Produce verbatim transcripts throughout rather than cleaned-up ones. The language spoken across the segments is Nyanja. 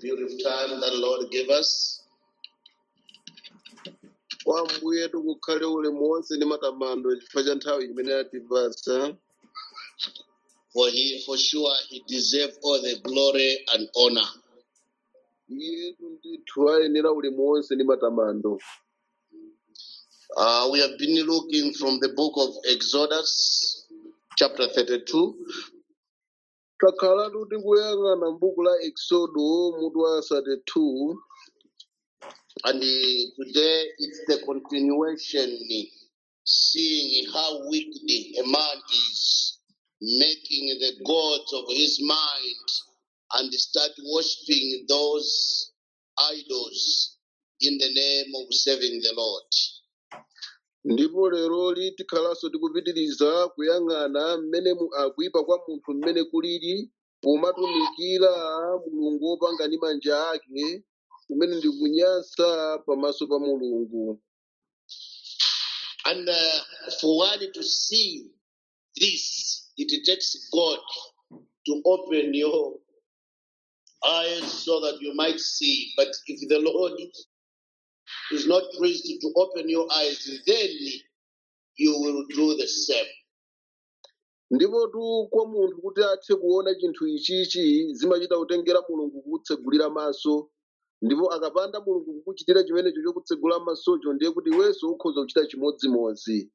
beautiful time that the Lord gave us. Kwa mbuye tukukhale ulemu wonse ndi matamando chifukwa cha nthawi imene yatipatsa. For he, for sure, he deserves all the glory and honor. Iyetu ndithu ayenera ulemu wonse ndi matamando. Uh, we have been looking from the book of Exodus, chapter thirty-two. Takhala tuti kuyang'ana m'buku la Exodo mutu wa thirty-two. And uh, today it's the continuation, seeing how wicked a man is, making the gods of his mind and start worshiping those idols in the name of serving the Lord. Ndipo lero tikhalanso tikupitiriza kuyang'ana mmene mu- akuyipa kwa munthu mmene kulili pomatumikira mulungu wopanga ndi manja ake kumene ndi kunyansa pamaso pa mulungu. And uh, for one to see this, it takes God to open your eyes so that you might see. But if the Lord is not pleased to open your eyes, then you will do the same. Ndipo tu kwa munthu kuti athe kuona chinthu ichichi zimachita kutengera mulungu kukutsegulira maso. Ndipo akapanda mulungu kukuchitira chimenecho chokutsegula masocho ndiye kuti iwenso ukhoza kuchita chimodzimodzi.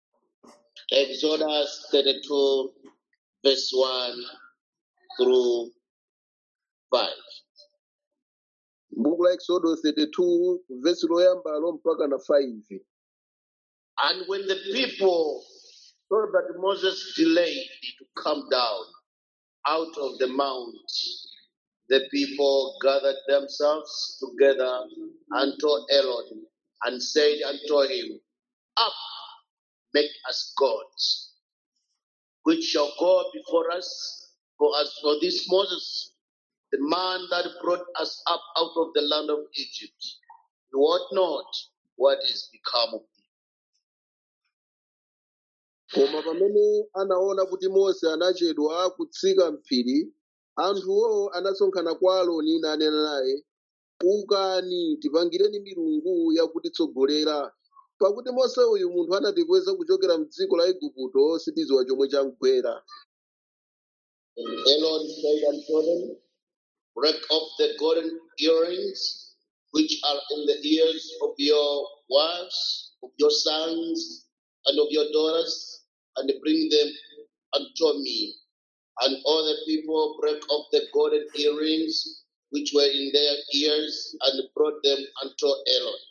Exodus thirty-two, verse one through five. Buku la Exodo thirty-two vesi loyambalo mpaka na five. And when the people saw that Moses delayed to come down out of the mount, the people gathered themselves together unto Aaron and said unto him, Up, make us gods, which shall go before us. For as for this Moses, the man that brought us up out of the land of Egypt, we wot not what is become of thee. Koma pamene anaona kuti Mose anachedwa kutsika m'phiri, anthuwo anasonkhana kwa Aaroni nanena naye, ukani tipangireni milungu yakutitsogolera. Pakuti Mose uyu munthu anatikweza kuchokera m'dziko la Igupto sitidziwa chomwe chamugwera. And Aaron said unto them, Break off the golden earrings which are in the ears of your wives, of your sons, and of your daughters, and bring them unto me. And all the people broke off the golden earrings which were in their ears, and brought them unto Aaron.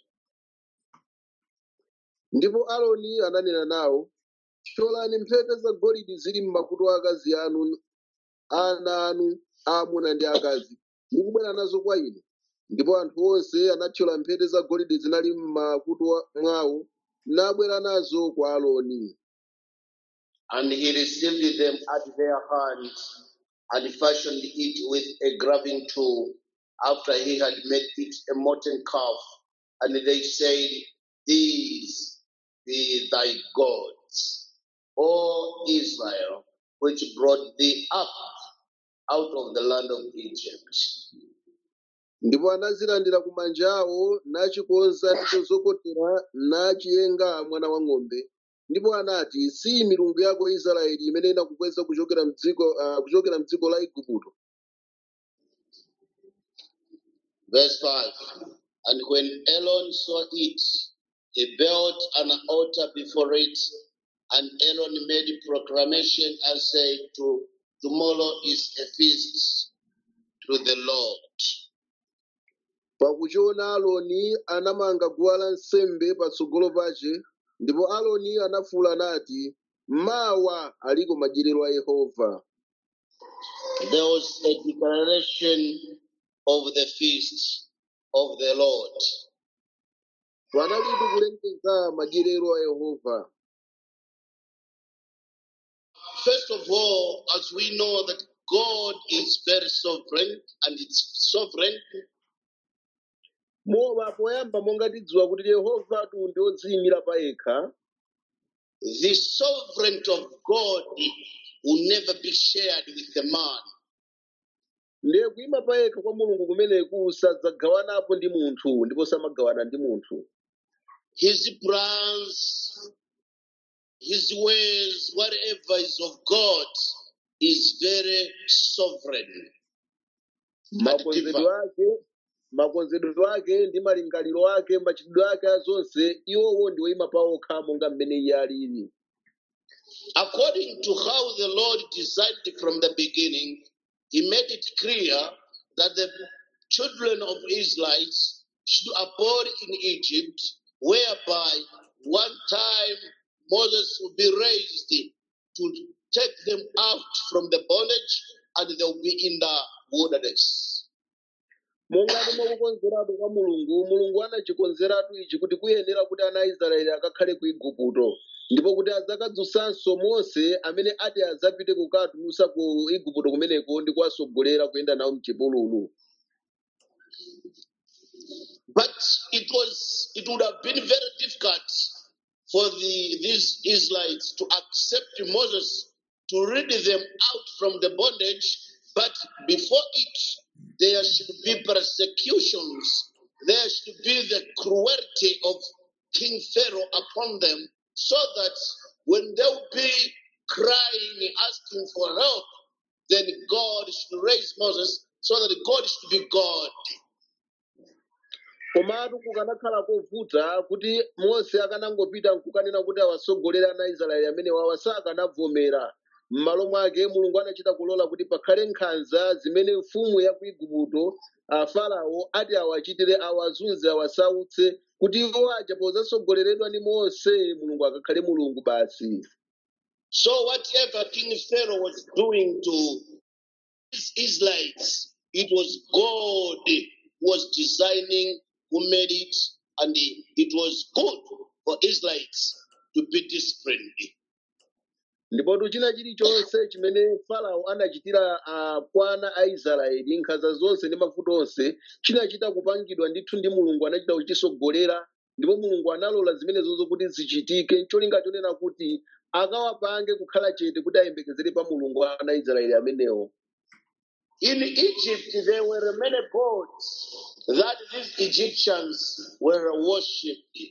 Ndipo Aaroni ananena nawo, thyolani mphete zagolide zili m'makutu a akazi anu, ana anu aamuna ndi akazi, ndi kubwera nazo kwa ine. Ndipo anthu onse anathyola mphete zagolide zinali m'makutu a- mwawo, nabwera nazo kwa Aaroni. And he received them at their hand, and fashioned it with a graving tool, after he had made it a molten calf. And they said, These be thy gods, O Israel, which brought thee up out of the land of Egypt. Ndipo anazilandira ku manja awo, nachikonza ndi chozokotera, nachiyenga mwana wa ng'ombe. Ndipo anati, si milungu yako Israeli imene inakukweza kuchokera mdziko uh, kuchokera mdziko la Igupto. Verse five. And when Aaron saw it, he built an altar before it, and Aaron made proclamation and said, to, Tomorrow is a feast to the Lord. Pakuchiona Aaroni anamanga guwa lansembe patsogolo pache, ndipo Aaroni anafuwula nati, mawa aliko madyerero a Yehova. There was a declaration of the feast of the Lord. Panalitu kulengeza madyerero a Yehova. First of all, as we know that God is very sovereign, and it's sovereign, Mowa poyamba monga tidziwa kuti Yehova tu ndi odziyimira pa yekha. the sovereignty of God will never be shared with a man. ndiye kuyima payekha kwa mulungu kumeneku sadzagawanapo ndi munthu ndipo samagawana ndi munthu. His plans, his ways, whatever is of God is very sovereign and makonzedwe divine. ake makonzedwe ake ndi malingaliro ake machitidwe ake azonse iwowo ndi oyima pawokha monga mmene iye alili. According to how the Lord designed it from the beginning, he made it clear that the children of Israelites should abode in Egypt, whereby one time Moses will be raised to take them out from the bondage and they will be in the wilderness. Monga mukukonzeratu kwa mulungu mulungu anachikonzeratu ichi kuti kuyenera kuti ana aisraeli akakhale ku igupto ndipo kuti adzakadzusanso mose amene ati adzapite kukatulusa ku igupto kumeneko ndi kuwasogolera kuyenda nawo mchipululu. But it was it would have been very difficult for the these Israelites to accept Moses to lead them out from the bondage, but before it there should be persecutions, there should be the cruelty of King Pharaoh upon them, so that when they will be crying, asking for help, then God should raise Moses so that God should be God. Komatu kukanakhala kovuta kuti mose akanangopita nkukanena kuti awasogolera ana israeli amene wawa sakanavomera. M'malo mwake mulungu anachita kulola kuti pakhale nkhanza zimene mfumu ya ku igupto farao ati awachitire awazunze awasautse kuti iwo aja pozasogoleredwa ndi mose mulungu akakhale mulungu basi. So whatever King Pharaoh was doing to his Israelites, it was God who was designing, who made it, and it was good for Israelites to be disciplined. Ndipo china chilichonse chimene farao anachitira kwa ana a israeli nkhanza zonse ndi mavuto onse chinachita kupangidwa ndithu ndi mulungu anachita kuchisogolera ndipo mulungu analola zimenezozo kuti zichitike cholinga chonena kuti akawapange kukhala chete kuti ayembekezere pa mulungu wa ana israeli amenewo. In Egypt there were many gods that these Egyptians were worshipped.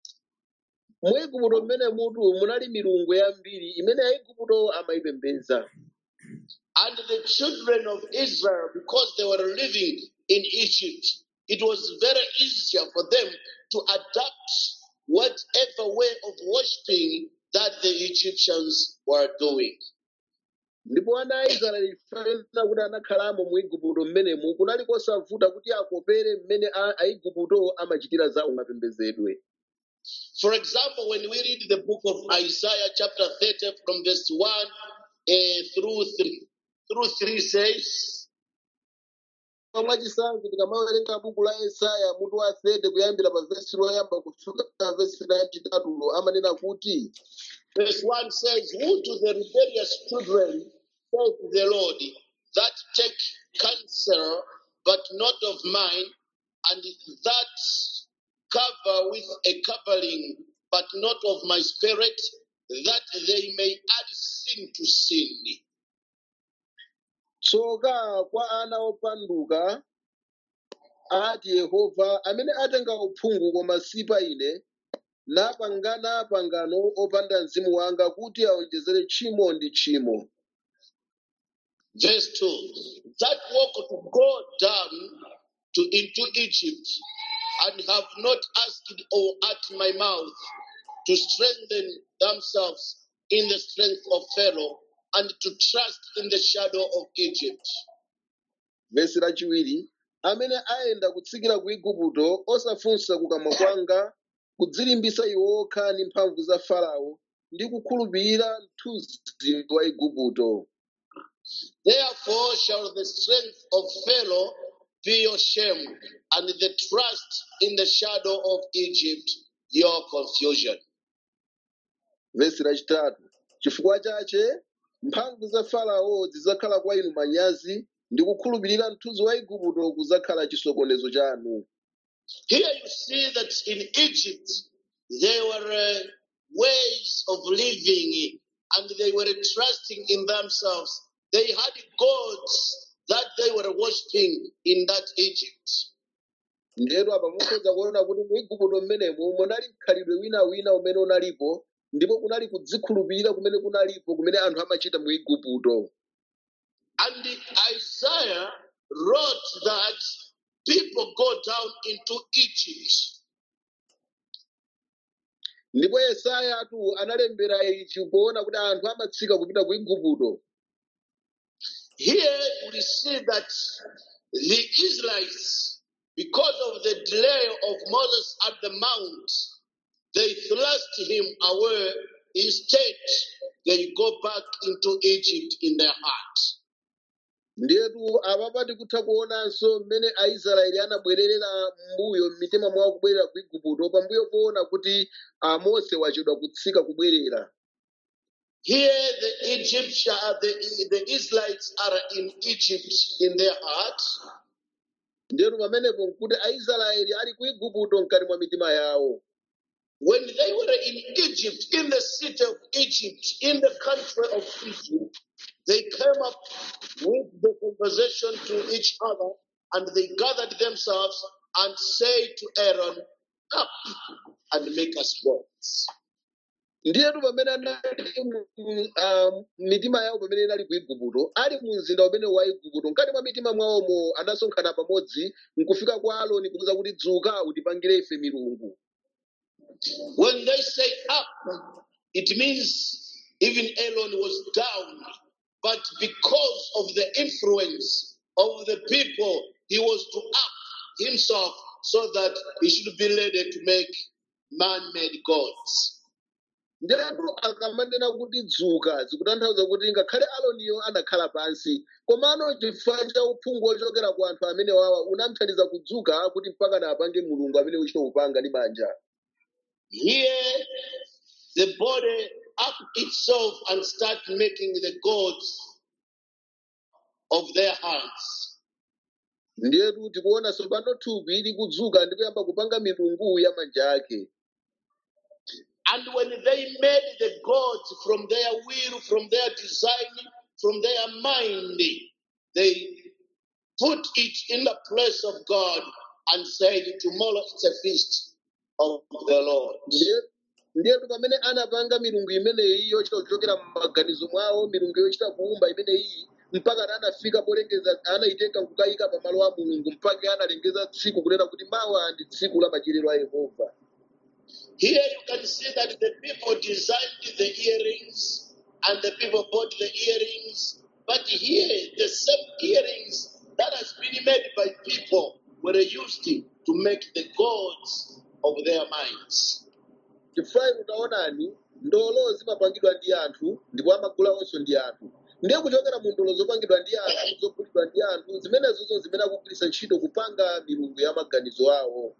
Mu igupto mmene mutu munali milungu yambiri imene aigupto amayipembedza. And the children of Israel, because they were living in Egypt, it was very easier for them to adapt whatever way of worshiping that the Egyptians were doing. Ndipo ana a israeli fanena kuti anakhalamo mu igupto mmenemu kunali kosavuta kuti akopere mmene aigupto amachitira zawo mapembedzedwe. For example, when we read the book of Isaiah chapter thirty from verse one uh, through three, through three says, Mwachisanzo tikamawerenga buku la Isaya mutu wa thirty kuyambira pa verse loyamba kufika pa verse lachitatulo amanena kuti, verse one says, "Woe to the rebellious children, saith the Lord, that take counsel, but not of mine, and that cover with a covering, but not of my spirit, that they may add sin to sin." Tsoka kwa ana opanduka ati Yehova amene atenga uphungu koma si pa ine napangana pangano opanda mzimu wanga kuti aonjezere tchimo ndi tchimo. Verse two, that walk to go down to into Egypt, and have not asked or at my mouth to strengthen themselves in the strength of Pharaoh, and to trust in the shadow of Egypt. Verse lachiwiri, amene aenda kutsikira ku Igupto osafunsa kukamwa kwanga kudzilimbisa iwo okha ndi mphamvu za Farao ndi kukhulupirira mthunzi wa Igupto. Therefore shall the strength of Pharaoh be your shame, and the trust in the shadow of Egypt your confusion. Verse lachitatu, chifukwa chache mphamvu za Farao zidzakhala kwa inu manyazi ndi kukhulupirira mthunzi wa Igupto kudzakhala chisokonezo chanu. Here you see that in Egypt there were uh, ways of living, and they were trusting in themselves. They had gods that they were worshipping in that Egypt. ndero apa mukhoza kuona kuti mu Igupto mmenemo munali mkhalidwe winawina umene unalipo ndipo kunali kudzikhulupirira kumene kunalipo kumene anthu amachita mu Igupto. And Isaiah wrote that people go down into Egypt. Ndipo Yesaya atu analembera ichi kuona kuti anthu amatsika kupita ku Igupto. Here we see that the Israelites, because of the delay of Moses at the mount, they thrust him away. Instead, they go back into Egypt in their heart. Ndetu apapa tikutha kuonanso mmene Aisraeli anabwererera mbuyo m'mitima mwawo kubwerera ku Igupto pambuyo poona kuti ah, Mose wachedwa kutsika kubwerera. Here the Egyptian, the, the Israelites are in Egypt in their heart. Ndetu pamenepo nkuti Aisraeli ali ku Igupto mkati mwa mitima yawo. When they were in Egypt, in the city of Egypt, in the country of Egypt, they came up with the conversation to each other, and they gathered themselves and said to Aaron, "Up and make us gods." Ndiyetu pamene anali mu- ah, mitima yawo pamene inali ku Igupto ali mu mzinda umene wa Igupto mkati mwa mitima mwawomo anasonkhana pamodzi nkufika kwa Aaroni kuuza kuti dzuka utipangire ife milungu. When they say up, it means even Aaron was down, but because of the influence of the people, he was to up himself so that he should be ready to make man-made gods. Ndetu akamanena kuti dzuka zikutanthauza kuti ngakhale Aaroniyo anakhala pansi komano chifukwa cha uphungu ochokera ku anthu amene wawa unamthandiza kudzuka kuti mpaka na apange mulungu amene uchita kupanga ndi manja. Here, the body up itself and start making the gods of their hands. Ndetu tikuona tsopano thupi ili kudzuka ndi kuyamba kupanga milungu ya manja ake. And when they made the gods from their will, from their design, from their mind, they put it in the place of God and said, "Tomorrow it's a feast of the Lord." Ndiye- Ndiyetu pamene anapanga milungu imeneyi yochita kuchokera m'maganizo mwawo, milungu yochita kuumba imeneyi mpaka anafika polengeza anayitenga kukayika pamalo a Mulungu mpaka analengeza tsiku kunena kuti mawa ndi tsiku la madyerero a Yehova. Here you can see that the people designed the earrings and the people bought the earrings. But here, the same earrings that has been made by people were used to make the gods of their minds. Chifukwa utaonani ndolo zimapangidwa ndi anthu ndipo amagulawonso ndi anthu. Ndiye kuchokera mu ndolo zopangidwa ndi anthu zogulidwa ndi anthu zimenezozo zimene akugwiritsa ntchito kupanga milungu ya maganizo awo.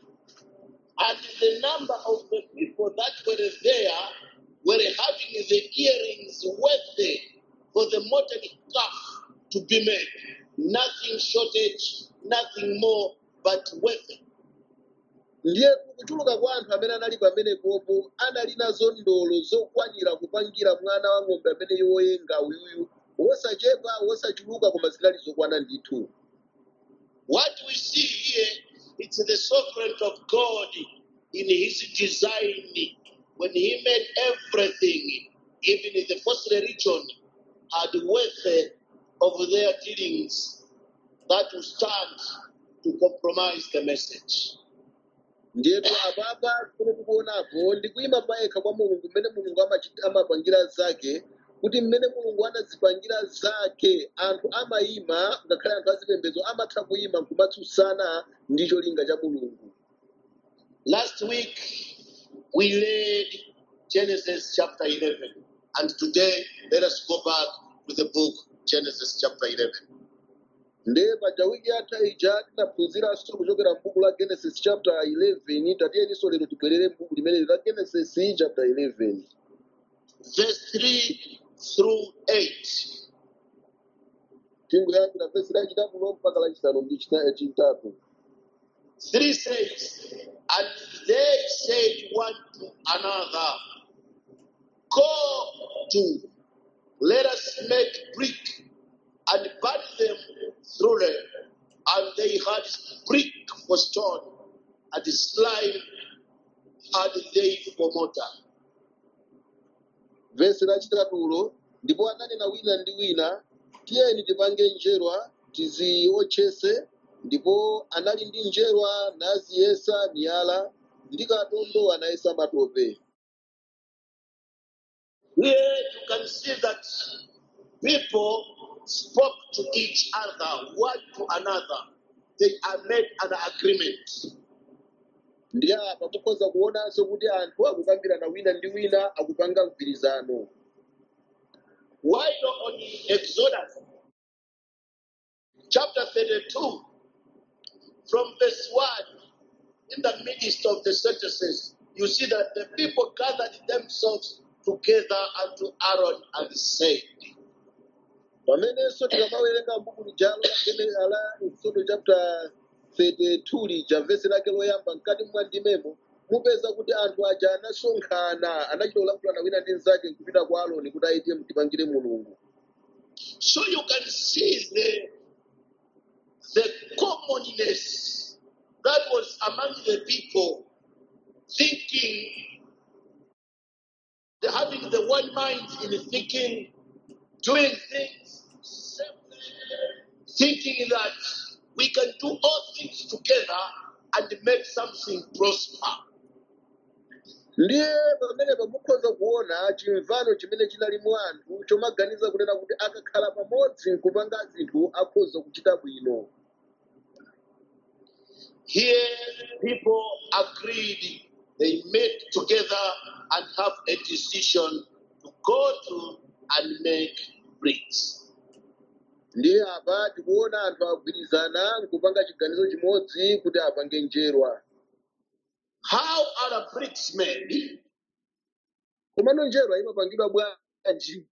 And the number of the people that were there were having the earrings worthy for the molten calf to be made. Nothing shortage, nothing more, but worthy. Ndiye kuchuluka kwa anthu amene anali pamenepopo anali nazo ndolo zokwanira kupangira mwana wa ng'ombe amene woyenga uyuyu wosachepa wosachuluka koma zinali zokwana ndithu. What we see here, it's the sovereignty of God in his design. When he made everything, even in the first religion, had worth of their dealings that will stand to compromise the message. Ndiyetu apapa kumene tikuonapo ndi kuyima payekha kwa Mulungu mmene Mulungu amachita- amapangira zake kuti mmene Mulungu anazipangira zake anthu amayima ngakhale anthu azipembedzo amatha kuyima nkumatsutsana ndi cholinga cha Mulungu. Last week, we read Genesis chapter eleven. And today, let us go back to the book Genesis chapter eleven. Ndiye paja wiki yatha ija tinaphunziranso kuchokera m'buku la Genesis chapter eleven tatiyeninso lero tibwerere m'buku limeneli la Genesis chapter eleven. Verse three through eight. Tingoyambira vesi lachitatu mpaka lachisanu ndi chita- chitatu. three says, and they said one to another, "Go to, let us make brick and burn them truly, and they had brick for stone, and slime had they for mortar. vesi lachitatulo, ndipo ananena wina ndi wina, tiyeni tipange njerwa tiziotchese, ndipo anali ndi njerwa naziyesa miyala, ndi katundu anayesa matope. Here you can see that people spoke to each other, one to another. They are made an agreement. Ndi apa mukhoza kuonanso kuti anthu akukambirana wina ndi wina akupanga mgwirizano. While on Exodus chapter thirty-two, from verse one, in the midst of the sentences, you see that the people gathered themselves together unto Aaron and said, Pamenenso tikamawerenga m'buku lijalo la la Exodus chapter thirty-two lija vesi lake loyamba mkati mwa ndimemo mupeza kuti anthu aja anasonkhana anachita kulankhulana wina ndi mnzake kupita kwa Aaroni kuti aite mtipangire Mulungu. So you can see the, the commonness that was among the people thinking, they having the one mind in thinking, doing things, thinking that we can do all things together and make something prosper. Ndiye pamene pamukhoza kuona chimvano chimene chinali mu anthu chomaganiza kunena kuti akakhala pamodzi kupanga zinthu akhoza kuchita bwino. Here people agreed, they met together and have a decision to go to and make bricks. Ndiye apa tikuona anthu agwirizana kupanga chiganizo chimodzi kuti apange njerwa. How are bricks made? Komano njerwa imapangidwa bwanji?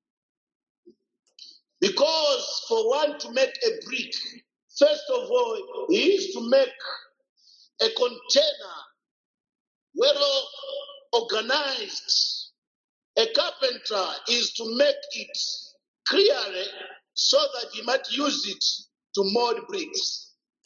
Because for one to make a brick, first of all, he is to make a container well organized. A carpenter is to make it clearly so that he might use it to mold bricks.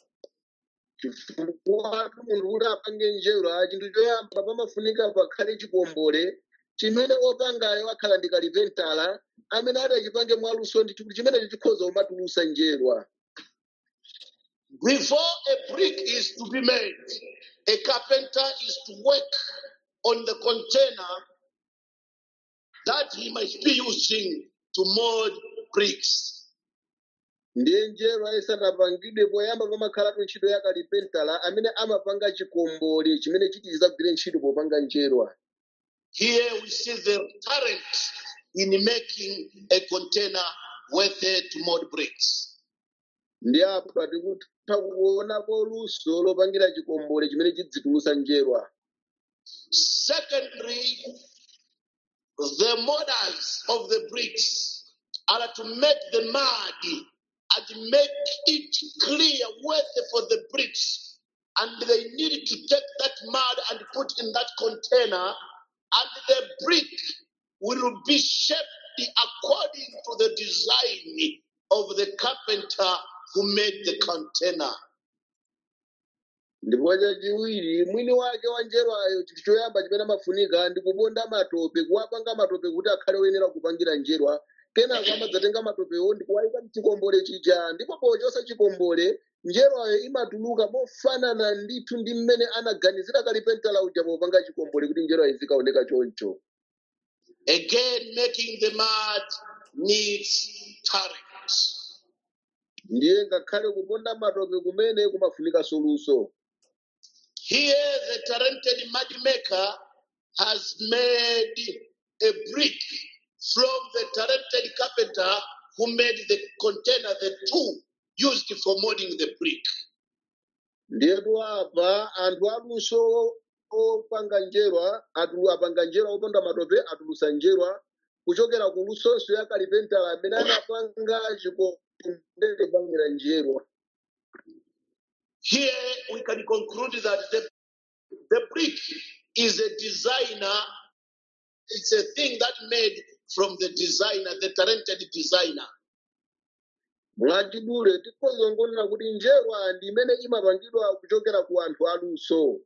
Chifukwa munthu kuti apange njerwa chinthu choyamba pamafunika pakhale chikombole chimene opangayo akhala ndi kalipentala amene adachipange mwaluso ndithu kuti chimene chikhoza kumatulusa njerwa. Before a brick is to be made, a carpenter is to work on the container that he might be using to mold bricks. Ndiye njerwa isanapangidwe poyamba pamakhalatu ntchito ya kalipentala amene amapanga chikombole chimene chiti chidzagwire ntchito popanga njerwa. Here we see the talent in making a container worthy to mold bricks. Ndiye apa tikutha kuonako luso lopangira chikombole chimene chidzitulusa njerwa. Secondly, the molders of the bricks are to make the mud and make it clear worthy for the bricks. And they need to take that mud and put in that container, and the brick will be shaped according to the design of the carpenter who made the container. Ndipo chachiwiri mwini wake wa njerwayo chinthu choyamba chimene amafunika ndi kuponda matope kuwapanga matope kuti akhale oyenera kupangira njerwa. Kenako amadzatenga matopewo ndi kuwayika mchikombole chija ndipo pochosa chikombole njerwayo imatuluka mofanana ndithu ndi mmene anaganizira kalipentala uja popanga chikombole kuti njerwayo izikaoneka choncho. Again, making the mud needs talent. Ndiye ngakhale kuponda matope kumene kumafunika soluso. Here the talented mud maker has made a brick from the talented carpenter who made the container, the tool used for molding the brick. Ndiyetu apa anthu aluso opanga njerwa atulu apanga njerwa oponda matope atulusa njerwa kuchokera ku lusonso ya kalipentala amene anapanga chikombole pangira njerwa. Here we can conclude that the, the brick is a designer, it's a thing that made from the designer, the talented designer. mwachidule tikhoza ngonena kuti njerwa ndi imene imapangidwa kuchokera ku anthu aluso.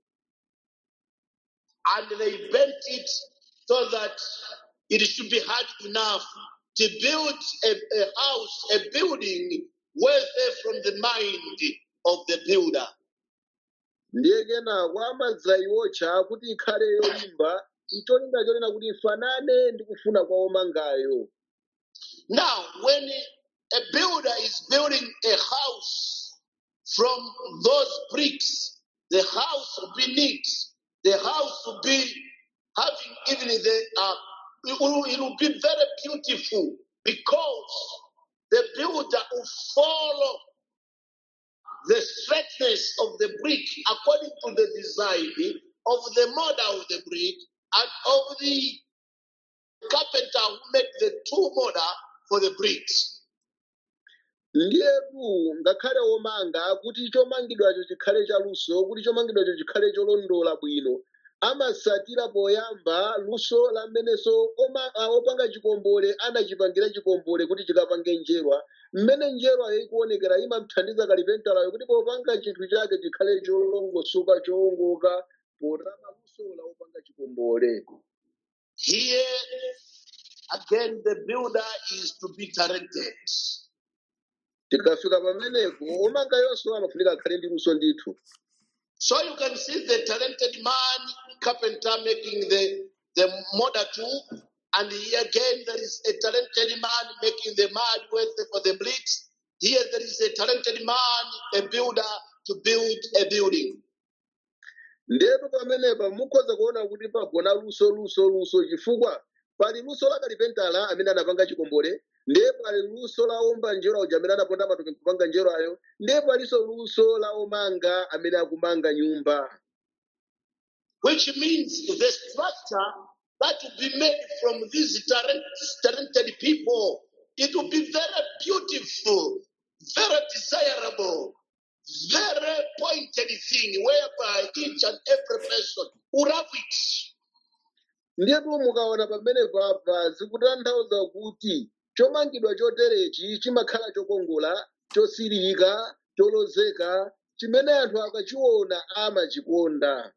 And they bent it so that it should be hard enough to build a, a house, a building worthy from the mind of the builder. Ndiye kenako amadzaiwotcha kuti ikhale yolimba icholinga chonena kuti ifanane ndi kufuna kwa omangayo. Now, when a builder is building a house from those bricks, the house will be neat. The house will be having even the, uh, it will, it will be very beautiful because the builder will follow the straightness of the brick according to the design of the model of the brick and of the carpenter who made the two model for the bricks. Ndiyetu ngakhale omanga kuti chomangidwacho chikhale chaluso kuti chomangidwacho chikhale cholondola bwino amasatira poyamba luso lamenenso opanga chikombole anachipangira chikombole kuti chikapange njerwa mmene njerwa ikuonekera imamthandiza kalipentalayo kuti popanga chinthu chake chikhale cholongosoka chowongoka potama luso la opanga chikombole. Here again the builder is to be talented. Tikafika pamenepo omanga yonso amafunika akhale ndi luso ndithu. So you can see the talented man, carpenter, making the, the mortar too. And here again, there is a talented man making the mud worthy for the bricks. Here there is a talented man, a builder, to build a building. Ndipo pamenepa mukhoza kuona kuti pagona luso luso luso chifukwa pali luso la kalipentala amene anapanga chikombole, ndipo pali luso la omba njerwa uja amene anaponda matope kupanga njerwayo, ndipo palinso luso la omanga amene akumanga nyumba. Which means the structure that will be made from these talent, talented people, it will be very beautiful, very desirable, very pointed thing whereby each and every person will have it. Ndipo mukaona pamene papa zikutanthauza kuti chomangidwa choterechi chimakhala chokongola, chosirika, cholozeka, chimene anthu akachiona amachikonda.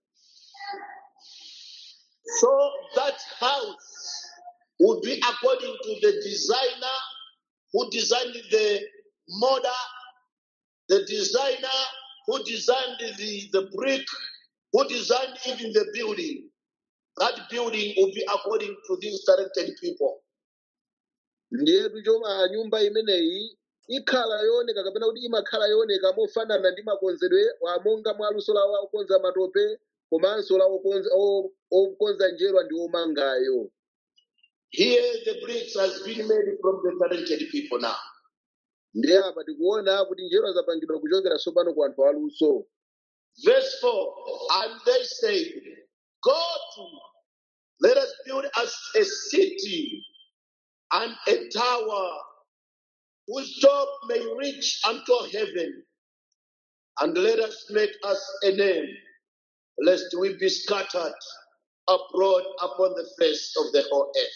So that house will be according to the designer who designed the model, the designer who designed the, the brick, who designed even the building. That building will be according to these talented people. Ndiyetu choma nyumba imeneyi ikhala yooneka kapena kuti imakhala yooneka mofanana ndi makonzedwe wamonga mwa luso la okonza matope komanso la okonza njerwa ndi omangayo. Here the bricks has been made from the talented people now. Ndiye apa tikuona kuti njerwa zapangidwa kuchokera tsopano ku anthu aluso. Verse four, and they say, go to, let us build us a city and a tower whose top may reach unto heaven, and let us make us a name, lest we be scattered abroad upon the face of the whole earth.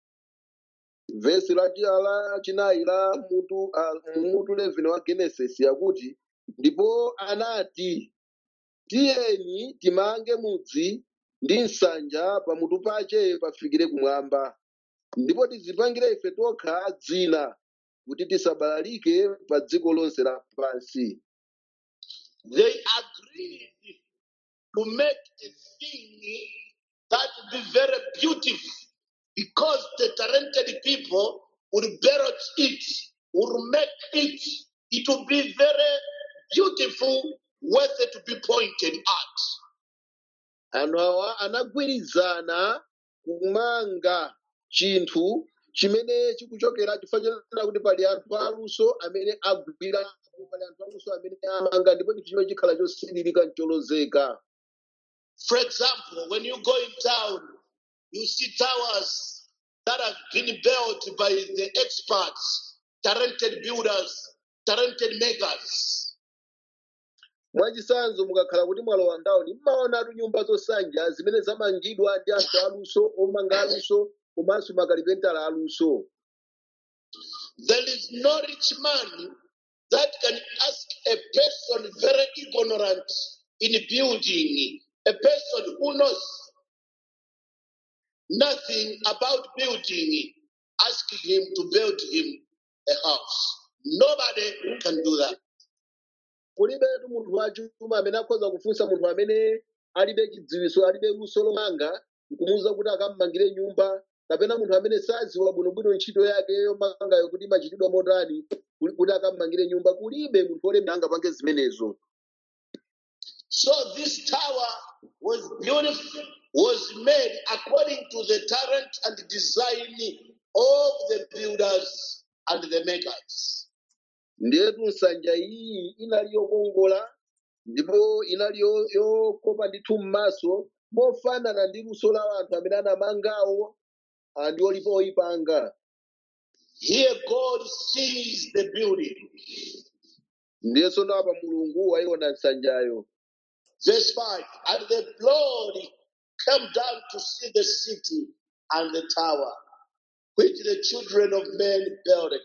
Vesi la la chinayi la mutu mutu eleven wa Genesis yakuti ndipo anati tiyeni timange mudzi ndi nsanja pamutu pache pafikire kumwamba ndipo tizipangire ife tokha dzina kuti tisabalalike pa dziko lonse lapansi. They agreed to make a thing that would be very beautiful because the talented people would build it, would make it, it would be very beautiful, worthy to be pointed at. Anthu awa anagwirizana kumanga chinthu chimene chikuchokera chifukwa kuti pali anthu aluso amene agwira, pali anthu aluso amene amanga ndipo chinthu chimene chikhala chosiririka ncholozeka. For example, when you go in town, you see towers that have been built by the experts, talented builders, talented makers. Mwachisanzo mukakhala kuti mwalowa ndawoni mmaonatu nyumba zosanja zimene zamangidwa ndi anthu aluso omanga aluso komanso makalipentala aluso. There is no rich man that can ask a person very ignorant in building, a person who knows nothing about building, asking him to build him a house. Nobody can do that. kulibetu munthu wachuma amene akhoza kufunsa munthu amene alibe chidziwiso alibe luso lomanga nkumuwuza kuti akammangire nyumba kapena munthu amene sadziwa bwinobwino ntchito yake yomangayo kuti imachitidwa motani kuti kuti akammangire nyumba kulibe munthu olemera angapange zimenezo. So this tower was beautiful, was made according to the talent and design of the builders and the makers. Ndetu nsanja iyi inali yokongola ndipo inali yo- yokopa ndithu m'maso mofanana ndi luso la anthu amene anamangawo ah, ndi olipo oyipanga. Here God sees the building. Ndiyenso napa mulungu wayiona nsanjayo. Verse five, and the Lord came down to see the city and the tower, which the children of men builded.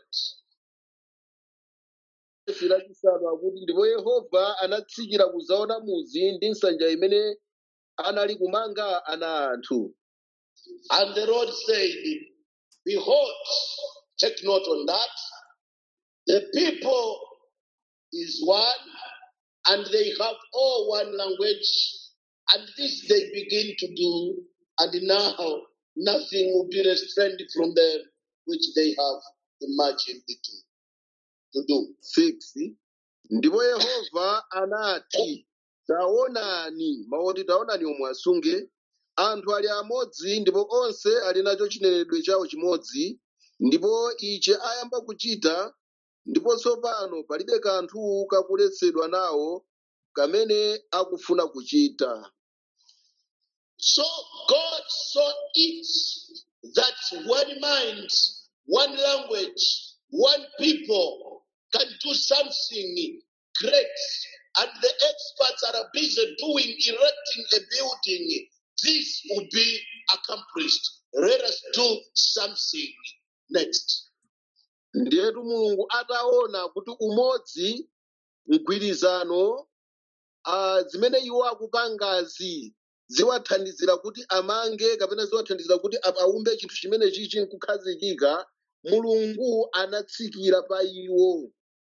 Yesu lachisanu akuti ndipo Yehova anatsikira kuzaona muzi ndi nsanja imene anali kumanga ana anthu. And the Lord said, behold, take note on that, the people is one, and they have all one language, and this they begin to do, and now nothing will be restrained from them which they have imagined to, to do. six Ndipo Yehova anati taonani maoti taonani omwe asunge anthu ali amodzi ndipo onse ali nacho chineredwe chawo chimodzi ndipo ichi ayamba kuchita ndipo tsopano palibe kanthu kakuletsedwa nawo kamene akufuna kuchita. So God saw it that one mind, one language, one people can do something great, and the experts are busy doing, erecting a building. This will be accomplished. Let us do something next. Ndiyetu mulungu ataona kuti umodzi mgwirizano ah, zimene iwo akupangazi ziwathandizira kuti amange kapena ziwathandizira kuti ap- aumbe chinthu chimene chichi nkukhazikika, mulungu anatsikira pa iwo.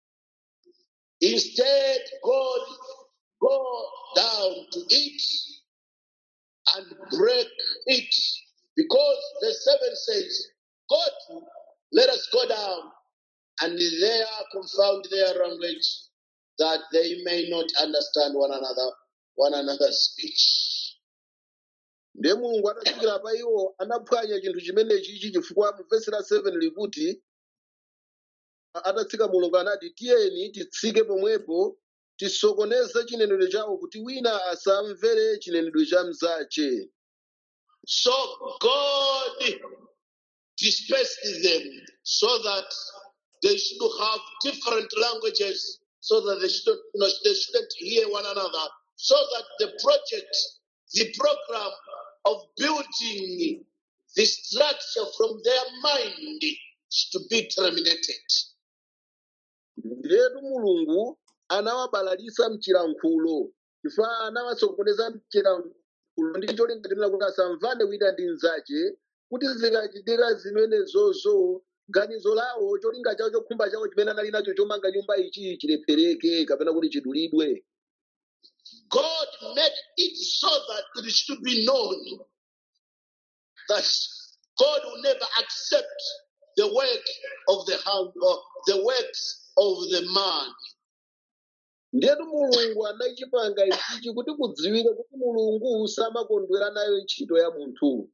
Instead, God go down to it and break it, because the seven says, "Go to, let us go down, and there confound their language, that they may not understand one another, one another's speech." Ndiye mulungu atatsikira pa iwo anaphwanya chinthu chimene chichi chifukwa mu vesi la seven likuti atatsika mulungu anati tiyeni titsike pomwepo tisokoneze chinenedwe chawo kuti wina asamvere chinenedwe cha mnzache. So God dispersed them so that they should have different languages, so that they shouldn't, no, they shouldn't hear one another, so that the project, the program of building the structure from their mind should be terminated. Ndiyetu mulungu anawabalalisa mchilankhulo chifukwa anawasokoneza mchilankhulo ndi cholinga chonena kuti asamvane wina ndi mnzache kuti zikachitika zimenezozo ganizo lawo cholinga chawo chokhumba chawo chimene anali nacho chomanga nyumba ichi chilephereke kapena kuti chidulidwe. God made it so that it should be known that God will never accept the work of the hand or the works of the man. Ndiyetu mulungu anachipanga ichichi kuti kudziwike kuti mulungu samakondwera nayo ntchito ya munthu.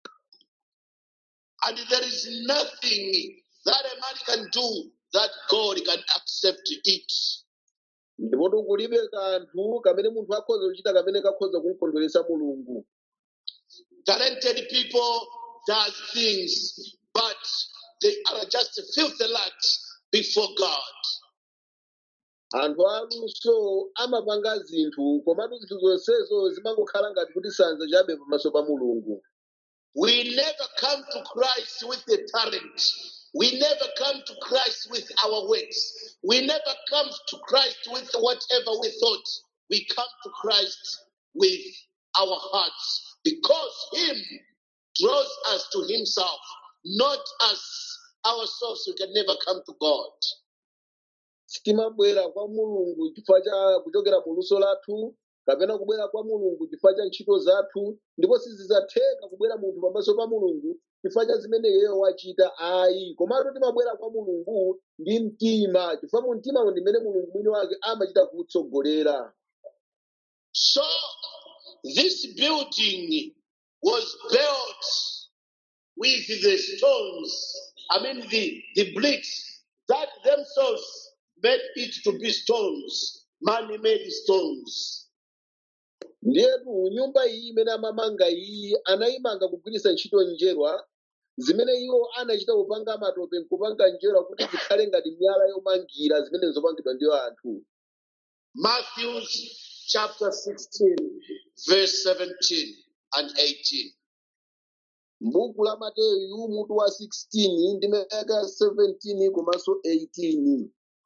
And there is nothing that a man can do that God can accept it. Ndipotu kulibe kanthu kamene munthu akhoza kuchita kamene kakhoza kumukondweresa mulungu. Talented people does things, but they are just filthy rags before God. Anthu aluso amapanga zinthu komatu zinthu zonsezo zimangokhala ngati kuti sanza chabe pamaso pa mulungu. We never come to Christ with a talent, We never come to Christ with our works. We never come to Christ with whatever we thought. We come to Christ with our hearts because Him draws us to Himself, not us ourselves. We can never come to God. sitimabwera kwa mulungu chifukwa cha kuchokera mu luso lathu kapena kubwera kwa mulungu chifukwa cha ntchito zathu ndipo sizidzatheka kubwera munthu pamaso pa mulungu chifukwa cha zimene iyeyo wachita ayi komatu timabwera kwa mulungu ndi mtima chifukwa mu mtima ndimene mulungu mwini wake amachita kutsogolera. So this building was built with the stones, I mean the, the bricks that themselves made it to be stones, man-made stones. Ndiyetu nyumba iyi imene amamanga iyi anayimanga kugwiritsa ntchito njerwa zimene iwo anachita kupanga matope nkupanga njerwa kuti zikhale ngati miyala yomangira zimene zopangidwa ndiwo anthu. Matthew chapter sixteen, verse seventeen and eighteen. M'buku la Mateyu mutu wa sixteen ndi meka seventeen komanso eighteen.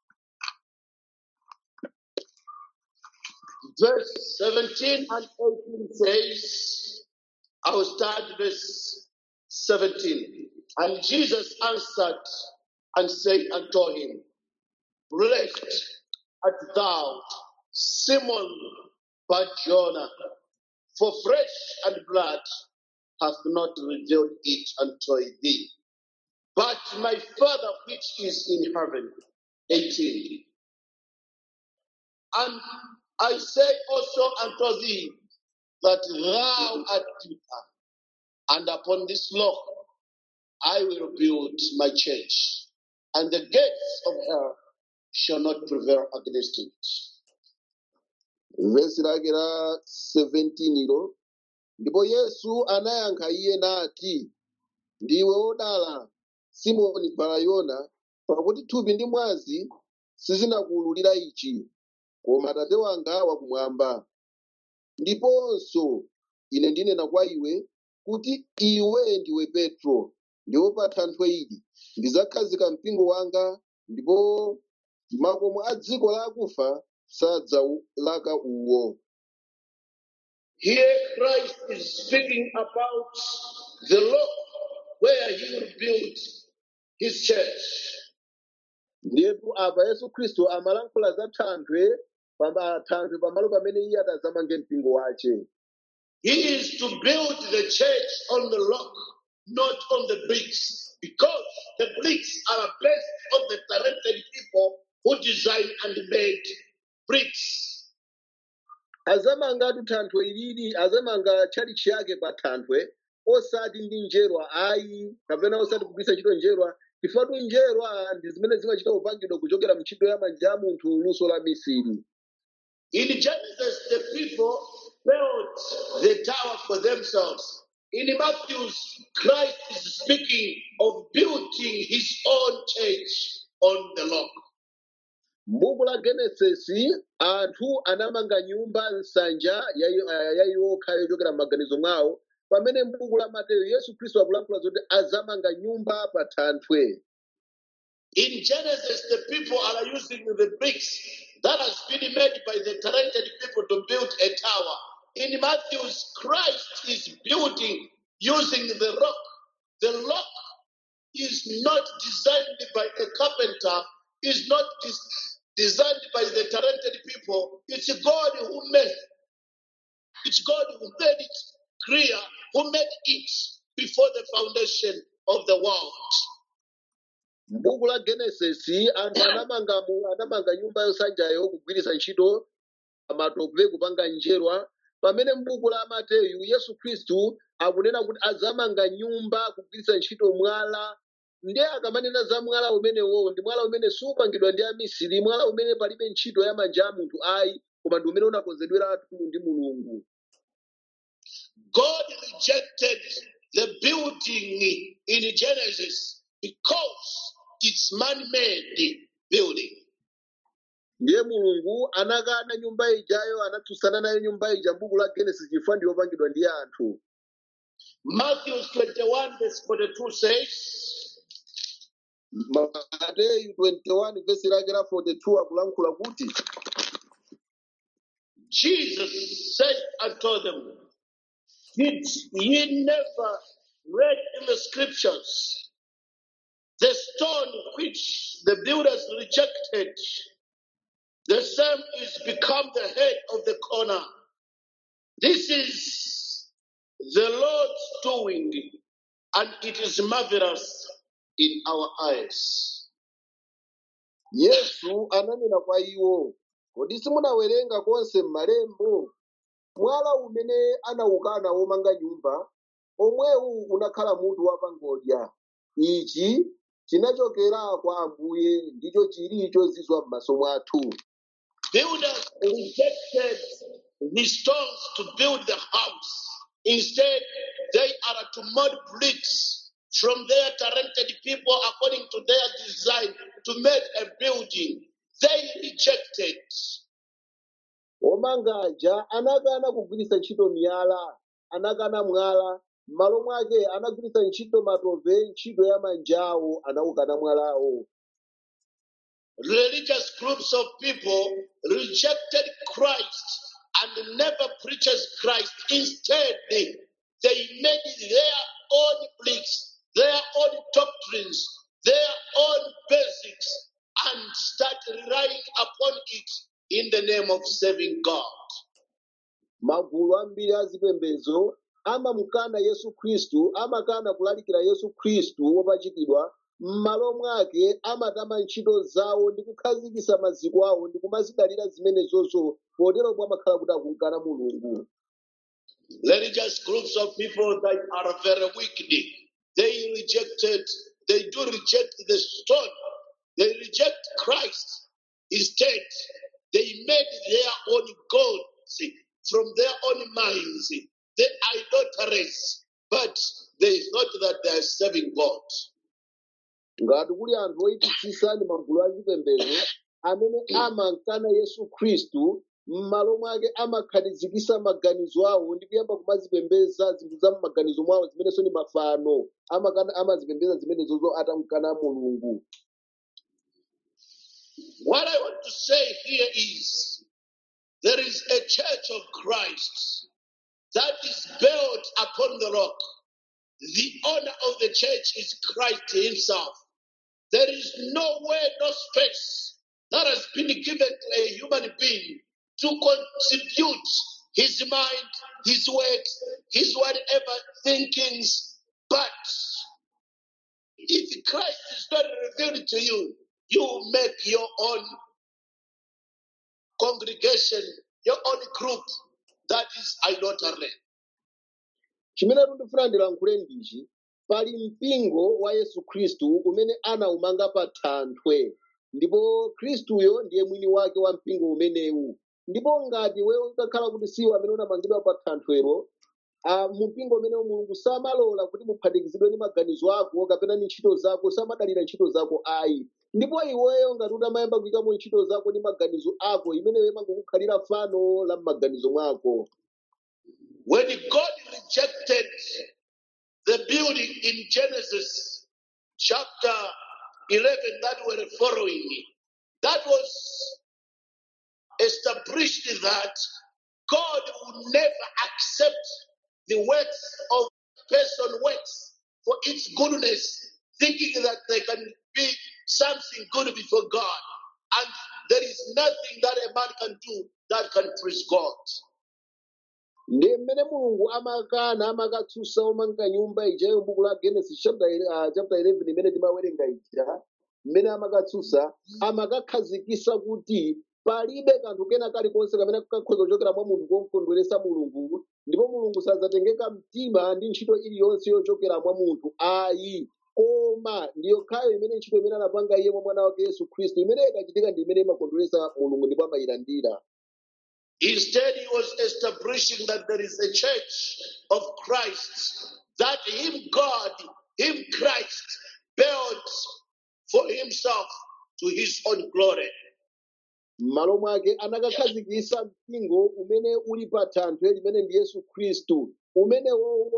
Verse seventeen and eighteen says, I will start verse seventeen. And Jesus answered and said unto him, Blessed art thou, Simon Bar-Jonah, for flesh and blood hath not revealed it unto thee, but my Father which is in heaven. eighteen. And I say also unto thee that thou art Peter, and upon this rock I will build my church, and the gates of hell shall not prevail against it. Vesi lake la seventeen ilo ndipo Yesu anayankha iye nati, ndiwe wodala Simoni Bar-Yona, pakuti thupi ndi mwazi sizinakuwululira ichi, koma Atate wanga wakumwamba. Ndiponso ine ndinena kwa iwe kuti iwe ndiwe Petro, ndipo pa thanthwe ili ndidzakhazika mpingo wanga, ndipo makomo a dziko la akufa sadzawulaka uwo. Here Christ is speaking about the rock where he will build his church. Ndiyetu apa Yesu Kristo amalankhula za thanthwe pamba thanthwe pamalo pamene iye adzamange mpingo wace. He is to build the church on the rock, not on the bricks, because the bricks are based on the talented people who design and made bricks. Azamangatu thanthwe ilili azamanga tchalitchi yake pa thanthwe osati ndi njerwa ayi kapena osati kugwiritsa ntchito njerwa chifukwa njerwa ndi zimene zimachita kupangidwa kuchokera mntchito ya manja a munthu luso la misiri. In Genesis, the people built the tower for themselves. In Matthew, Christ is speaking of building his own church on the rock. M'buku la Genesisi anthu anamanga nyumba nsanja yayokha yochokera m'maganizo mwawo, pamene m'buku la Mateyu Yesu Kristo akulankhula zoti azamanga nyumba pa thanthwe. In Genesis, the people are using the bricks that has been made by the talented people to build a tower. In Matthew, Christ is building using the rock. The rock is not designed by a carpenter, is not des- designed by the talented people. It's God who made it. It's God who made it clear, who made it before the foundation of the world. M'buku la Genesisi anthu anamanga mu- anamanga nyumba yosanjayo kugwiritsa ntchito matope kupanga njerwa, pamene m'buku la Mateyu Yesu Kristu akunena kuti azamanga nyumba kugwiritsa ntchito mwala. Ndiye akamanena za mwala umenewo ndi mwala umene supangidwa ndi amisiri, mwala umene palibe ntchito ya manja a munthu ayi, koma ndi umene unakonzedweratu ndi Mulungu. God rejected the building in Genesis because it's man-made building. Ndiye Mulungu anakana nyumba ijayo, anatsutsana nayo nyumba ija m'buku la Genesis chifukwa ndi yopangidwa ndi anthu. Matthew twenty-one verse forty-two says, Mateyu twenty-one vesi lake la forty-two akulankhula kuti Jesus said unto them, did ye never read in the scriptures the stone which the builders rejected, the same is become the head of the corner. This is the Lord's doing, and it is marvelous in our eyes. Yesu ananena kwa iwo, kodi simunawerenga konse m'malembo? Mwala umene anawukana womanga nyumba, omwewu unakhala mutu wapangodya. Ichi chinachokera kwa Ambuye, ndicho chili chozizwa m'maso mwathu. Builders rejected the stones to build the house. Instead, they are to mud bricks from their talented people according to their design to make a building. They rejected. Omanga aja anakana kugwiritsa ntchito miyala, anakana mwala, m'malo mwake anagwiritsa ntchito matope, ntchito ya manjawo, anawukana mwalawo. Religious groups of people rejected Christ and never preaches Christ. Instead, they, they made their own bricks, their own doctrines, their own basics, and start relying upon it in the name of saving God. Magulu ambiri azipembedzo amamukana Yesu Khristu, amakana kulalikira Yesu Khristu wopachikidwa, m'malo mwake amatama ntchito zawo ndi kukhazikitsa maziko awo ndi kumazidalira zimenezozo, potero amakhala kuti akukana Mulungu. Religious groups of people that are very wicked, they rejected, they do reject the stone, they reject Christ. Instead, they made their own gods from their own minds, the idolaters, but they thought that they are serving God. Ngati kuli anthu oyipitsitsa ndi magulu azipembedzo amene amankana Yesu Khristu, m'malo mwake amakhazikitsa maganizo awo ndi kuyamba kumazipembedza zinthu za m'maganizo mwawo zimenenso ni mafano, amakana amazipembedza zimenezozo atamkana Mulungu. What I want to say here is there is a church of Christ that is built upon the rock. The owner of the church is Christ himself. There is no way, no space that has been given to a human being to contribute his mind, his works, his whatever thinkings. But if Christ is not revealed to you, you make your own congregation, your own group that is idolatry. Chimene tundifuna ndilankhule ndichi, pali mpingo wa Yesu Khristu umene anawumanga pa thanthwe, ndipo Khristuyo ndiye mwini wake wa mpingo umenewu. Ndipo ngati wewe utakhala kuti siwe amene unamangidwa pa thanthwero, ah, mpingo umenewu Mulungu samalola kuti muphatikizidwe ndi maganizo ako kapena ndi ntchito zako, samadalira ntchito zako ayi. Ndipo iweyo ngati utamayamba kuyikamo ntchito zako ndi maganizo ako, imeneyo imangokukhalira fano la m'maganizo mwako. When God rejected the building in Genesis chapter eleven that were following, that was established that God would never accept the works of person works for its goodness, thinking that they can be something good before God. And there is nothing that a man can do that can please God. Ndi mmene Mulungu amakana amakatsusa omanga nyumba ijayo m'buku la Genesis chapter uh, chapter eleven imene timawerenga ija, mmene amakatsusa amakakhazikitsa kuti palibe kanthu kena kalikonse kamene kakhoza kuchokera mwa munthu komkondweresa Mulungu, ndipo Mulungu sadzatengeka mtima ndi ntchito iliyonse yochokera mwa munthu ayi, koma ndiyo khayo imene ntchito imene anapanga iye mwa mwana wake Yesu Khristu, imene ikachitika ndi imene imakondweresa Mulungu ndipo amayilandira. Instead, he was establishing that there is a church of Christ, that him God, him Christ, built for himself to his own glory. M'malo mwake anakakhazikitsa mpingo umene uli pa thanthwe limene ndi Yesu Khristu, umene wowo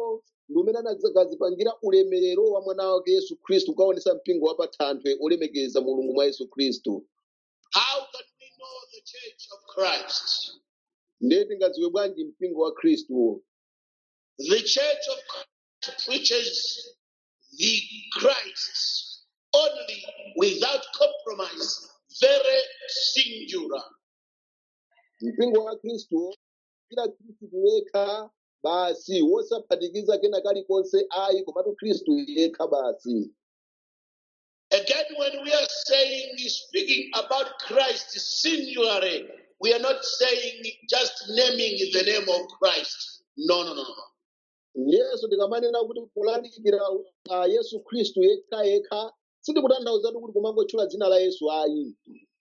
ndi umene anakadzipangira ulemerero wa mwana wake Yesu Khristu kukaonesa mpingo wa pathanthwe olemekeza Mulungu mwa Yesu Khristu. How can we know the church of Christ? Ndiye tingadziwe bwanji mpingo wa Khristu? The church of Christ preaches the Christ only, without compromise, very singular. Mpingo wa Khristu kila Khristu yekha basi wosaphatikiza kena kalikonse ayi komatu Khristu yekha basi. Again, when we are saying, speaking about Christ singularly, we are not saying just naming the name of Christ. No, no, no, no. Yesu tikamanena kuti kulalikira uh, Yesu Khristu yekha yekha sitikutanthauza kuti kumangotchula dzina la Yesu ayi.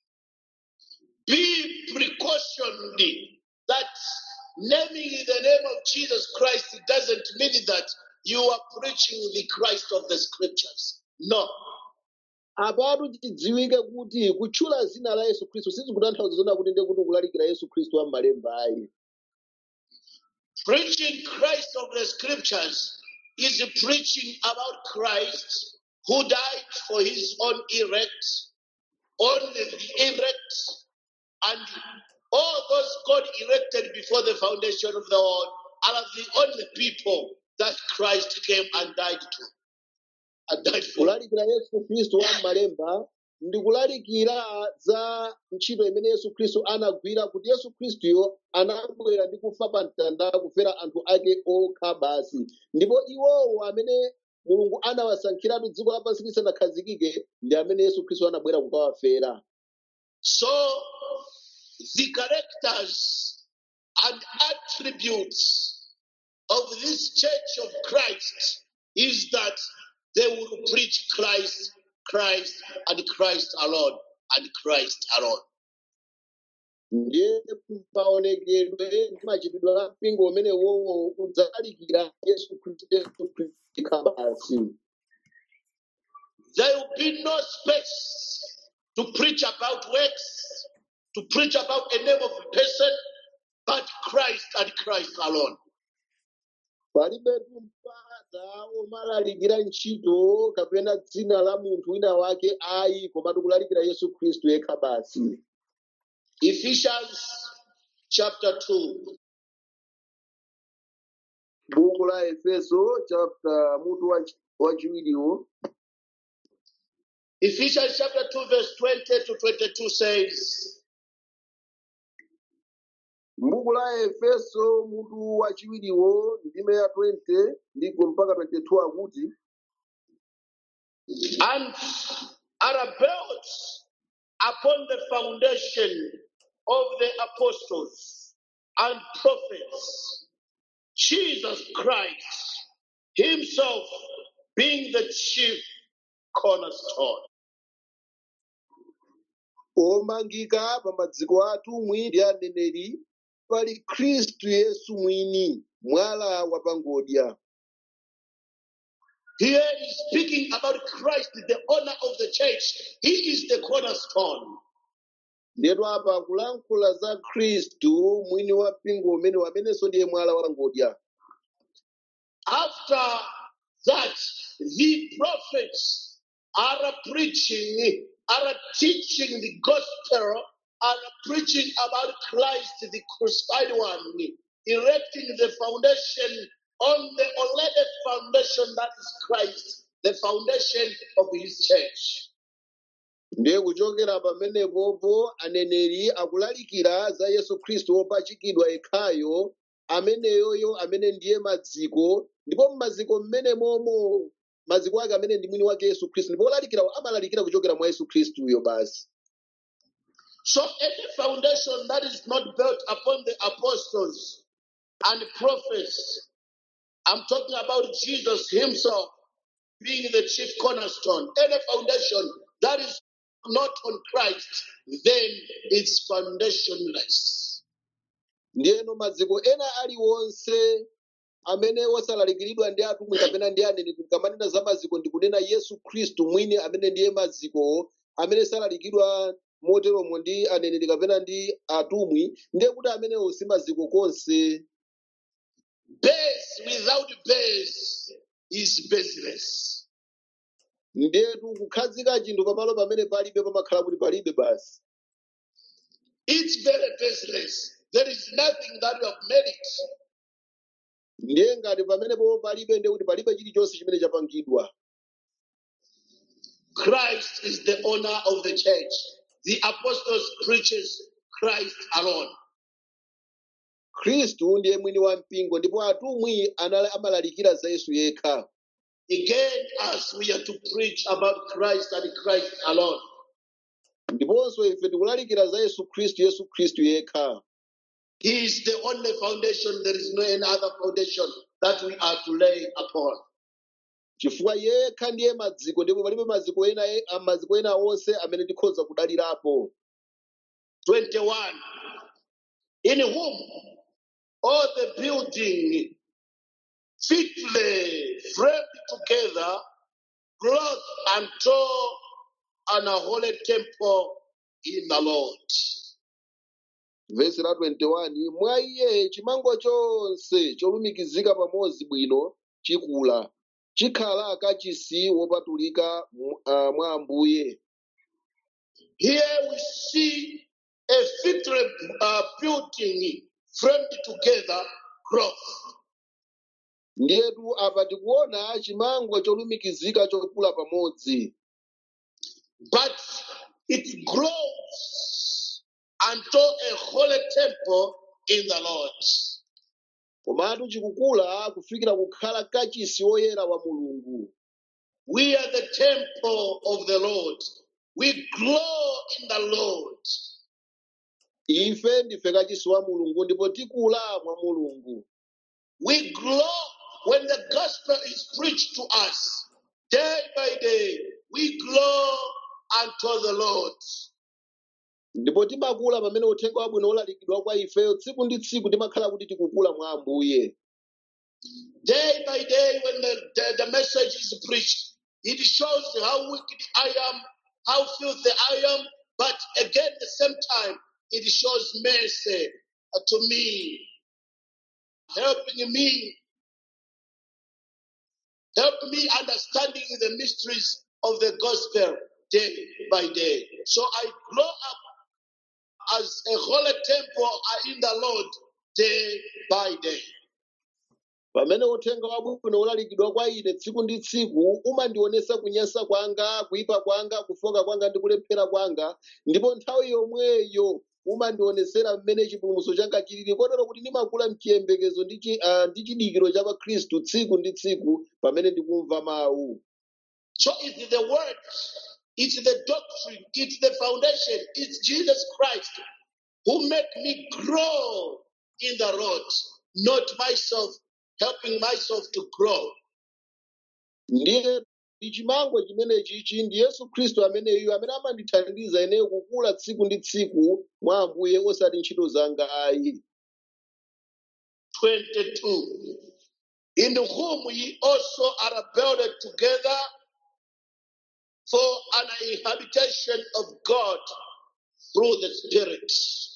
Be precautioned that naming the name of Jesus Christ doesn't mean that you are preaching the Christ of the scriptures. No. Apatu tidziwike kuti kutchula dzina la Yesu Khristu sizikutanthauza zona kuti ndiye kuti kulalikira Yesu Khristu wa m'malemba ayi. Preaching Christ of the scriptures is preaching about Christ who died for his own elect, only the elect, and all those God elected before the foundation of the world are the only people that Christ came and died to. And died for. Kulalikira Yesu Khristu wa m'malemba ndi kulalikira za ntchito imene Yesu Khristu anagwira kuti Yesu Khristuyo anabwera ndi kufa pa mtanda kufera anthu ake okha basi. Ndipo iwowo amene Mulungu anawasankhiratu dziko lapansi lisanakhazikike ndi amene Yesu Khristu anabwera kukawafera. So the characters and attributes of this church of Christ is that they will preach Christ, Christ, and Christ alone, and Christ alone. Ndiye paonekedwe ndi machitidwe la mpingo umene wowo udzalalikira Yesu Khristu yekha basi. There will be no space to preach about works, to preach about a name of a person, but Christ and Christ alone. Palibe mpata omalalikira ntchito kapena dzina la munthu wina wake ayi komatu kulalikira Yesu Khristu yekha basi. Ephesians chapter two. Buku la Efeso chapter mutu wachiwiriwo. Ephesians chapter two verse twenty to twenty-two says, Buku la Efeso mutu wachiwiriwo ndime ya twenty ndiko mpaka twenty-two akuti, and are built upon the foundation of the apostles and prophets, Jesus Christ himself being the chief cornerstone. omangika pa maziko atumwi ndi aneneri pali Khristu Yesu mwini mwala wa pangodya. Here is speaking about Christ, the owner of the church. He is the cornerstone. Ndetu apa kulankhula za Khristu mwini wa mpingo umene wamenenso ndiye mwala wa pangodya. After that, the prophets are preaching, are teaching the gospel, are preaching about Christ, the crucified one, erecting the foundation on the already foundation that is Christ, the foundation of his church. Ndiye kuchokera pamenepopo aneneri akulalikira za Yesu Khristu wopachikidwa yekhayo ameneyoyo amene ndiye maziko, ndipo mmaziko mmene momo maziko ake amene ndi mwini wake Yesu Khristu, ndipo olalikira amalalikira kuchokera mwa Yesu Khristuyo basi. So any foundation that is not built upon the apostles and prophets, I'm talking about Jesus himself being the chief cornerstone. Any foundation that is not on Christ, then it's foundationless. Ndiyeno maziko ena aliwonse amene wasalalikiridwa ndi atumwi kapena ndi aneneri, tikamanena za maziko ndikunena Yesu Khristu mwini amene ndiye maziko, amene salalikidwa moteromo ndi aneneri kapena ndi atumwi, ndiye kuti amenewo si maziko konse. Base without base is baseless. Ndetu kukhazika chinthu pamalo pamene palibe pamakhala kuti palibe basi. It's very baseless. There is nothing that you have made it. Ndiye ngati pamenepo palibe ndiye kuti palibe chilichonse chimene chapangidwa. Christ is the owner of the church. The apostles preaches Christ alone. Khristu ndiye mwini wa mpingo ndipo atumwi anali amalalikira za Yesu yekha. Again, us, we are to preach about Christ and Christ alone. Ndiponso ife tikulalikira za Yesu Khristu, Yesu Khristu yekha. He is the only foundation. There is no any other foundation that we are to lay upon. Chifukwa yekha ndiye maziko ndipo palibe maziko ena e- maziko ena onse amene tikhoza kudalirapo. twenty-one. In whom all the building fitly framed together growth unto an holy temple in the Lord. Vesi la twenty-one, mwa iye chimango chonse cholumikizika pamodzi bwino chikula chikhala kachisi wopatulika mu- ah, mwa Ambuye. Here we see a fitly uh, building framed together growth. Ndiyetu apa tikuona chimango cholumikizika chokula pamodzi. But it grows unto a holy temple in the Lord. Komatu chikukula kufikira kukhala kachisi woyera wa Mulungu. We are the temple of the Lord. We grow in the Lord. Ife ndife kachisi wa Mulungu ndipo tikula mwa Mulungu. We grow when the gospel is preached to us day by day. We grow unto the Lord. Ndipo timakula pamene uthenga wabwino ulalikidwa kwa ifeyo tsiku ndi tsiku timakhala kuti tikukula mwa Ambuye. Day by day, when the, the, the message is preached, it shows how wicked I am, how filthy I am, but again, at the same time, it shows mercy uh, to me, helping me, help me understanding the mysteries of the gospel day by day. So I grow up as a holy temple in the Lord day by day. Pamene uthenga wabwino ulalikidwa kwa ine tsiku ndi tsiku umandionesa kunyasa kwanga, kuyipa kwanga, kufoka kwanga ndi kulephera kwanga, ndipo nthawi yomweyo umandionesera mmene chipulumutso changa chilili kotero kuti ndimakula mchiyembekezo ndi chi- ah, ndi chidikiro cha Khristu tsiku ndi tsiku pamene ndikumva mawu. So it's the word, it's the doctrine, it's the foundation, it's Jesus Christ who make me grow in the Lord, not myself helping myself to grow. Ndiye ndi chimango chimenechi ichi ndi Yesu Khristu ameneyu amene amandithandiza ineyo kukula tsiku ndi tsiku mwa Ambuye osati ntchito zanga ayi. twenty-two. In whom ye also are builded together for an habitation of God through the Spirit.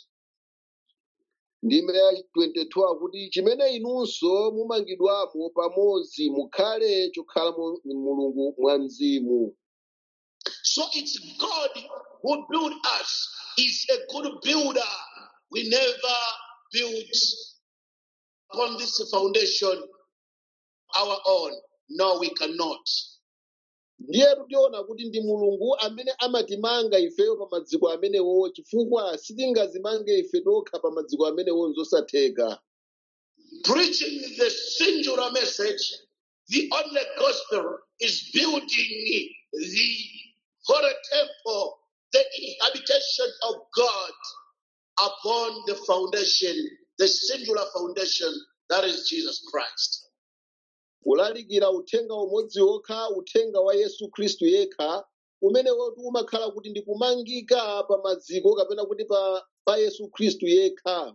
Ndime ya twenty-two akuti chimene inunso mumangidwamo pamodzi mukhale chokhala mu Mulungu mwa Mzimu. So it's God who built us. He's a good builder. We never built upon this foundation our own. No, we cannot. Ndiye tikuona kuti ndi Mulungu amene amatimanga ifeyo pa madziko amenewo chifukwa sitingazimange ife tokha pa madziko amenewo nzosatheka. Preaching the singular message, the only gospel is building the holy temple, the habitation of God upon the foundation, the singular foundation that is Jesus Christ. Kulalikira uthenga umodzi wokha, uthenga wa Yesu Khristu yekha, umene wotu umakhala kuti ndi kumangika pa madziko kapena kuti pa, pa Yesu Khristu yekha.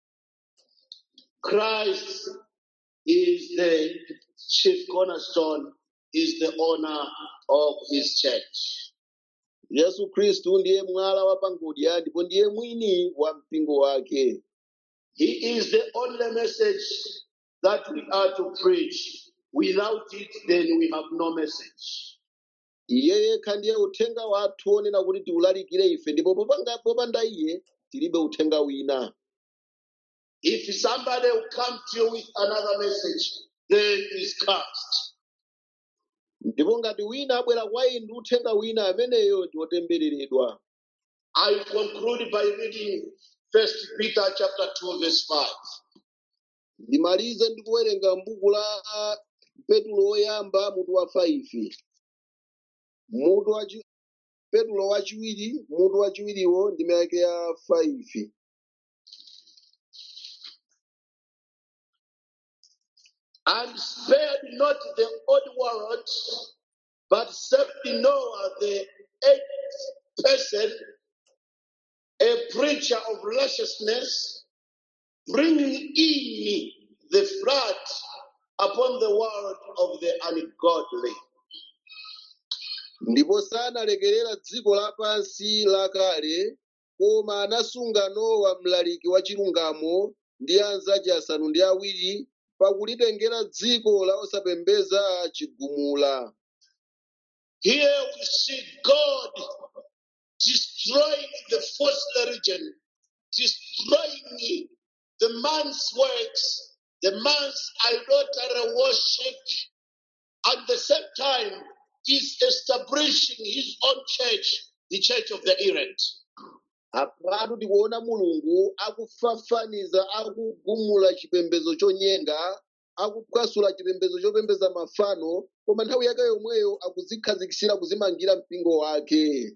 Christ is the chief cornerstone, is the owner of his church. Yesu Khristu ndiye mwala wa pangodya ndipo ndiye mwini wa mpingo wake. He is the only message that we are to preach. Without it, then we have no message. iye yekha ndiye uthenga wathu onena kuti tiulalikire ife ndipo popanda popanda iye tilibe uthenga wina. If somebody will come to you with another message, then is cast. Ndipo ngati wina abwera kwa inu ndi uthenga wina ameneyo ndi wotembereredwa. I conclude by reading First Peter chapter two, verse five. Ndimalize ndi kuwerenga m'buku la Petulo woyamba mutu wa five. Mutu wa chi- Petulo wachiwiri mutu wachiwiriwo ndime ya five. And spared not the old world, but saved Noah, the eighth person, a preacher of righteousness, bringing in the flood upon the world of the ungodly. Ndipo sanalekerera dziko lapansi lakale, koma anasunga Nowa mlaliki wa chilungamo ndi anzake asanu ndi awiri pakulitengera dziko la osapembedza chigumula. Here we see God destroying the false religion, destroying the man's works, the man's idolatry worship, at the same time is establishing his own church, the church of the elect. Apatu tikuona Mulungu akufafaniza akugumula chipembedzo chonyenga, akupwasula chipembedzo chopembedza mafano, koma nthawi yake yomweyo akuzikhazikitsira kuzimangira mpingo wake.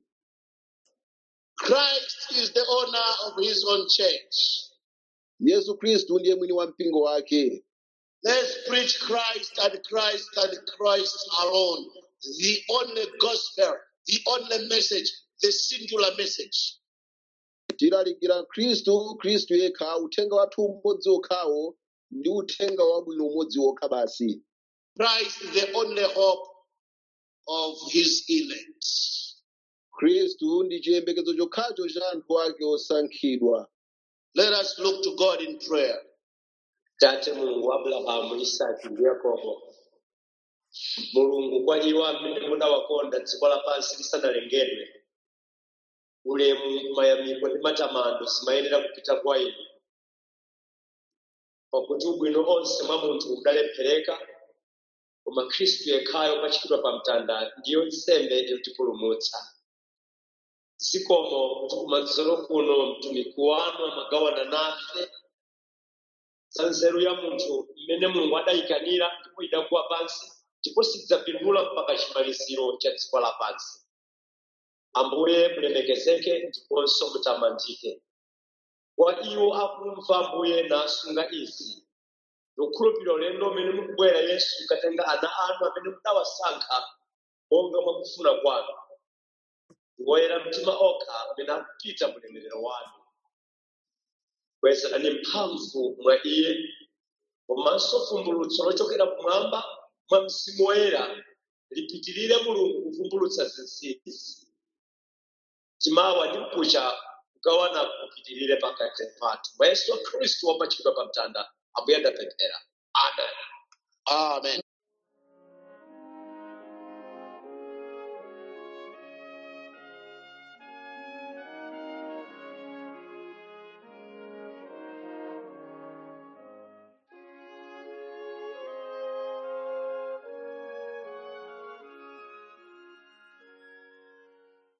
Christ is the owner of his own church. Yesu Kristu ndiye mwini wa mpingo wake. Let's preach Christ and Christ and Christ alone. The only gospel, the only message, the singular message. Tilalikira Kristu, Kristu yekha, uthenga wathu umodzi wokhawo ndi uthenga wabwino umodzi wokha basi. Christ is the only hope of his elect. Kristu ndi chiyembekezo chokhacho cha anthu ake osankhidwa. Let us look to God in prayer. Tate Mulungu wa Abrahamu, Isaki ndi Yakobo, Mulungu kwa iwo amene munawakonda dziko lapansi lisanalengedwe, ulemu, mayamiko ndi matamando zimayenera kupita kwa inu, pakuti ubwino onse mwa munthu udalephereka, koma Khristu yekhayo opachikidwa pa mtanda ndiyo nsembe yotipulumutsa. Zikomo kuti kumadzulo kuno mtumiki wanu amagawana nafe za nzeru ya munthu mmene Mulungu adayikanira ndipo idagwa pansi ndipo sidzapindula mpaka chimaliziro cha dziko lapansi. Ambuye mulemekezeke ndiponso mutamandike. Kwa iwo akumva Ambuye nasunga izi, lukhulupiriro lendo mmene mukubwera Yesu katenga ana anu amene mudawasankha monga mwa kufuna kwanu. Ngoyera mtima okha amene akupita mulemerero wanu. Kwezerani mphamvu mwa iye, komanso vumbulutso lochokera kumwamba mwa Mzimu Woyera lipitirire Mulungu kuvumbulutsa zinsinsi. Chimawa ndi mkucha kugawana kupitirire pakati pathu. Mwa Yesu Khristu wopachikidwa pa mtanda, Ambuye ndapemphera. Amen. Amen.